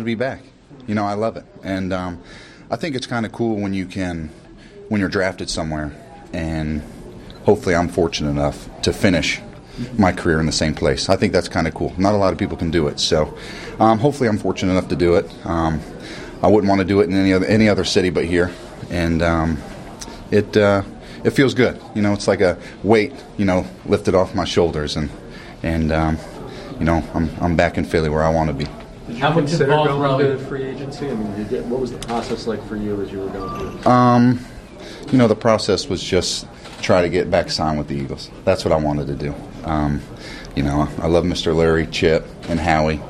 be back. I love it. And I think it's kind of cool when you're drafted somewhere, and hopefully I'm fortunate enough to finish my career in the same place. I think that's kind of cool. Not a lot of people can do it. So hopefully I'm fortunate enough to do it. I wouldn't want to do it in any other city but here. And it feels good. It's like a weight, lifted off my shoulders. And I'm back in Philly where I want to be. Did you consider going to free agency? I mean, what was the process like for you as you were going through? The process was just try to get back signed with the Eagles. That's what I wanted to do. I love Mr. Larry, Chip, and Howie.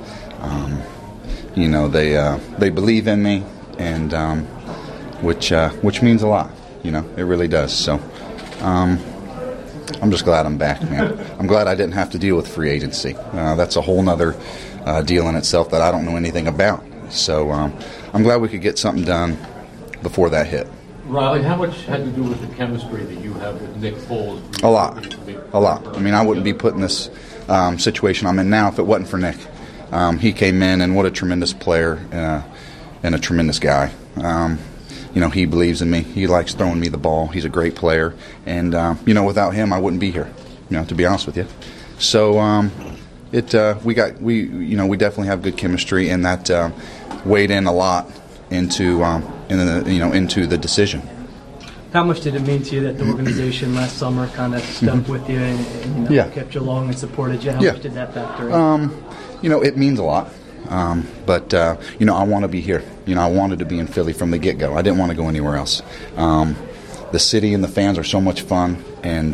They believe in me, and which means a lot. It really does. So I'm just glad I'm back, man. I'm glad I didn't have to deal with free agency. That's a whole nother deal in itself that I don't know anything about. So I'm glad we could get something done before that hit. Riley, how much had to do with the chemistry that you have with Nick Foles? A lot. I mean, I wouldn't be put in this situation I'm in now if it wasn't for Nick. He came in, and what a tremendous player and a tremendous guy. He believes in me. He likes throwing me the ball. He's a great player. And, without him, I wouldn't be here, to be honest with you. So we definitely have good chemistry, and that weighed in a lot into the decision. How much did it mean to you that the organization last summer kind of stuck with you and kept you along and supported you? How much did that factor in? It means a lot. But I want to be here. I wanted to be in Philly from the get-go. I didn't want to go anywhere else. The city and the fans are so much fun, and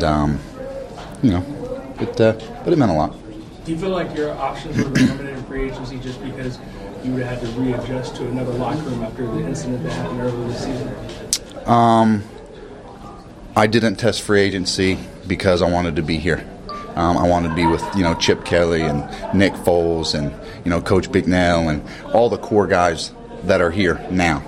but it meant a lot. Do you feel like your options were limited in free agency just because you would have had to readjust to another locker room after the incident that happened earlier this season? I didn't test free agency because I wanted to be here. I wanted to be with Chip Kelly and Nick Foles and Coach Bicknell and all the core guys that are here now.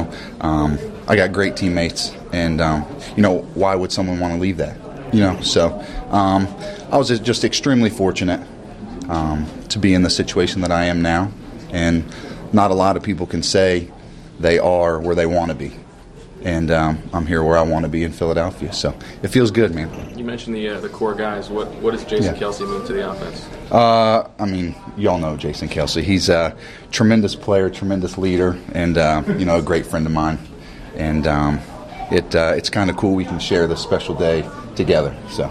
I got great teammates, and why would someone want to leave that? So I was just extremely fortunate to be in the situation that I am now, and not a lot of people can say they are where they want to be. And I'm here where I want to be in Philadelphia, so it feels good, man. You mentioned the core guys. What does Jason Kelce mean to the offense? Y'all know Jason Kelce. He's a tremendous player, tremendous leader, and a great friend of mine. And it's kind of cool we can share this special day together. So,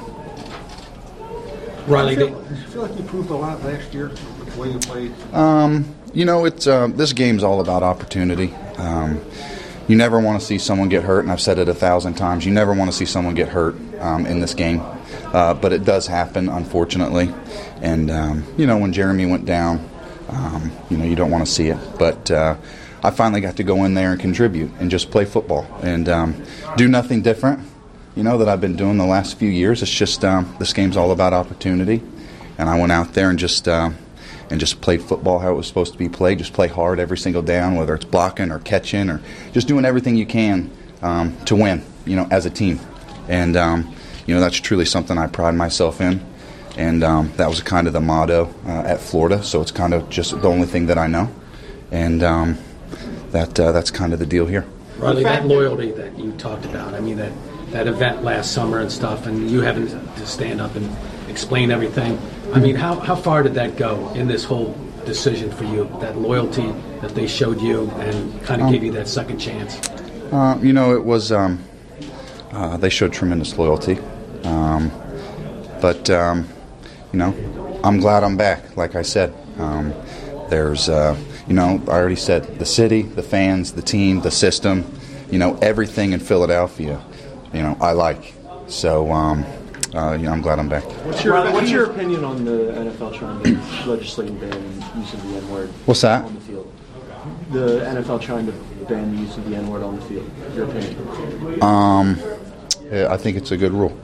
Riley, did you feel like you proved a lot last year with the way you played? It's this game's all about opportunity. You never want to see someone get hurt, and I've said it 1,000 times. You never want to see someone get hurt in this game, but it does happen, unfortunately. And when Jeremy went down, you don't want to see it. But I finally got to go in there and contribute and just play football and do nothing different, that I've been doing the last few years. It's just this game's all about opportunity, and I went out there and just played football how it was supposed to be played. Just play hard every single down, whether it's blocking or catching or just doing everything you can to win, as a team. And, that's truly something I pride myself in. And that was kind of the motto at Florida, so it's kind of just the only thing that I know. And that's kind of the deal here. Riley, that loyalty that you talked about, that event last summer and stuff, and you having to stand up and explain everything. How far did that go in this whole decision for you, that loyalty that they showed you and kind of gave you that second chance? It was they showed tremendous loyalty. But I'm glad I'm back, like I said. There's, I already said the city, the fans, the team, the system, everything in Philadelphia, I like. So, I'm glad I'm back. What's your opinion on the NFL trying to legislate ban use of the N-word? What's that? On the field. The NFL trying to ban the use of the N-word on the field. Your opinion? I think it's a good rule.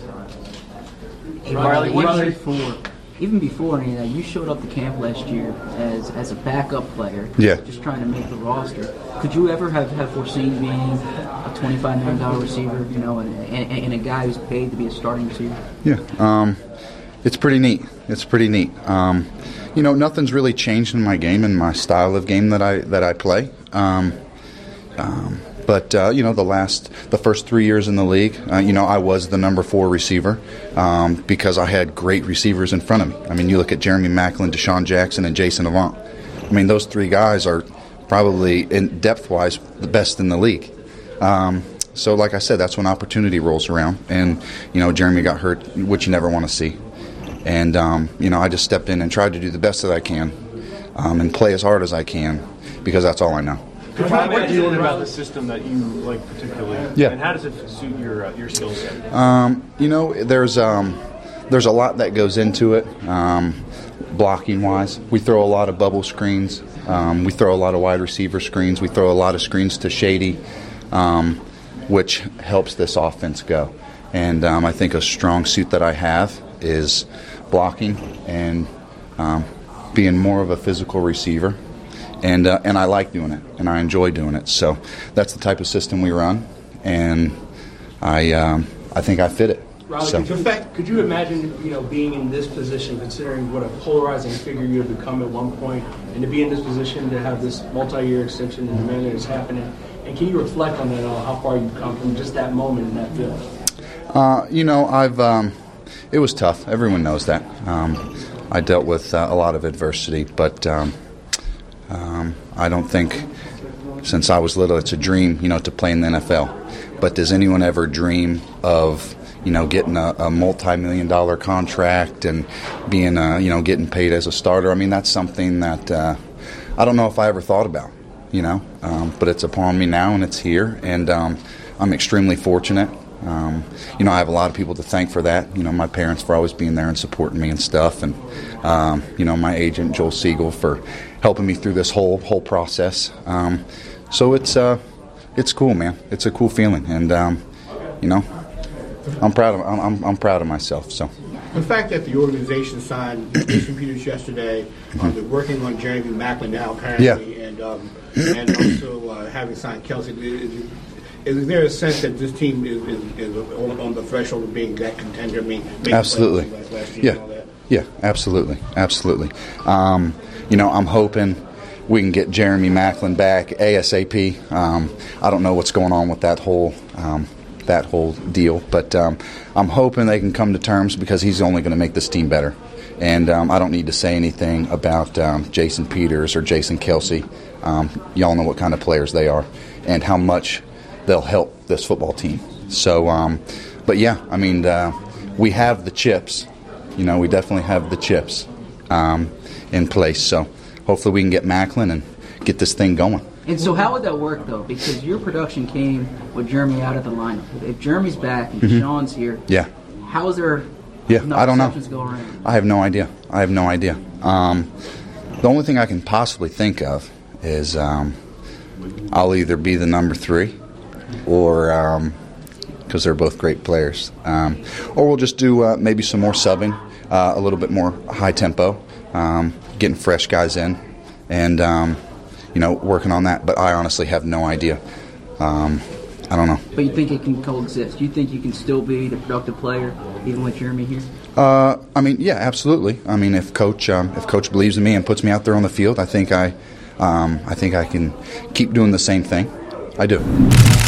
Riley, even before any of that, you showed up to camp last year as a backup player, just trying to make the roster. Could you ever have foreseen being a $25 million receiver, and a guy who's paid to be a starting receiver? Yeah. It's pretty neat. It's pretty neat. You know, nothing's really changed in my game and my style of game that I play. But you know, the first 3 years in the league, you know, I was the number 4 receiver because I had great receivers in front of me. I mean, you look at Jeremy Maclin, Deshaun Jackson, and Jason Avant. I mean, those 3 guys are probably, in depth-wise, the best in the league. So, like I said, that's when opportunity rolls around, and you know, Jeremy got hurt, which you never want to see. And you know, I just stepped in and tried to do the best that I can and play as hard as I can because that's all I know. What do you learn about the system that you like particularly? Yeah. And how does it suit your skill set? You know, there's a lot that goes into it. Blocking wise, we throw a lot of bubble screens. We throw a lot of wide receiver screens. We throw a lot of screens to Shady, which helps this offense go. And I think a strong suit that I have is blocking and being more of a physical receiver. And I like doing it, and I enjoy doing it. So that's the type of system we run, and I think I fit it. Riley, So. could you imagine, you know, being in this position, considering what a polarizing figure you have become at one point, and to be in this position to have this multi-year extension in the manner that's happening? And can you reflect on that, how far you've come from just that moment in that field? You know, it was tough. Everyone knows that. I dealt with a lot of adversity, but I don't think, since I was little, it's a dream, you know, to play in the NFL. But does anyone ever dream of, you know, getting a multi-million-dollar contract and being, you know, getting paid as a starter? I mean, that's something that I don't know if I ever thought about, you know. But it's upon me now, and it's here, and I'm extremely fortunate. You know, I have a lot of people to thank for that. You know, my parents for always being there and supporting me and stuff, and you know, my agent Joel Siegel for helping me through this whole process. So it's cool, man. It's a cool feeling, and you know, I'm proud of myself. So. The fact that the organization signed Jason Peters yesterday, they're working on Jeremy Maclin now apparently, and also having signed Kelce. Is there a sense that this team is on the threshold of being that contender? I mean, absolutely. Last year and all that? Yeah, absolutely. You know, I'm hoping we can get Jeremy Maclin back ASAP. I don't know what's going on with that whole deal, but I'm hoping they can come to terms because he's only going to make this team better. And I don't need to say anything about Jason Peters or Jason Kelce. Y'all know what kind of players they are and how much they'll help this football team. So, but yeah, I mean, we have the chips. You know, we definitely have the chips in place. So hopefully we can get Maclin and get this thing going. And so how would that work, though? Because your production came with Jeremy out of the lineup. If Jeremy's back and Deshaun's here, how is there I don't know. go around? I have no idea. The only thing I can possibly think of is I'll either be the number 3 or because they're both great players. Or we'll just do maybe some more subbing, a little bit more high tempo, getting fresh guys in, and you know, working on that. But I honestly have no idea. I don't know. But you think it can coexist? You think you can still be the productive player even with Jeremy here? I mean, yeah, absolutely. I mean, if coach believes in me and puts me out there on the field, I think I can keep doing the same thing. I do.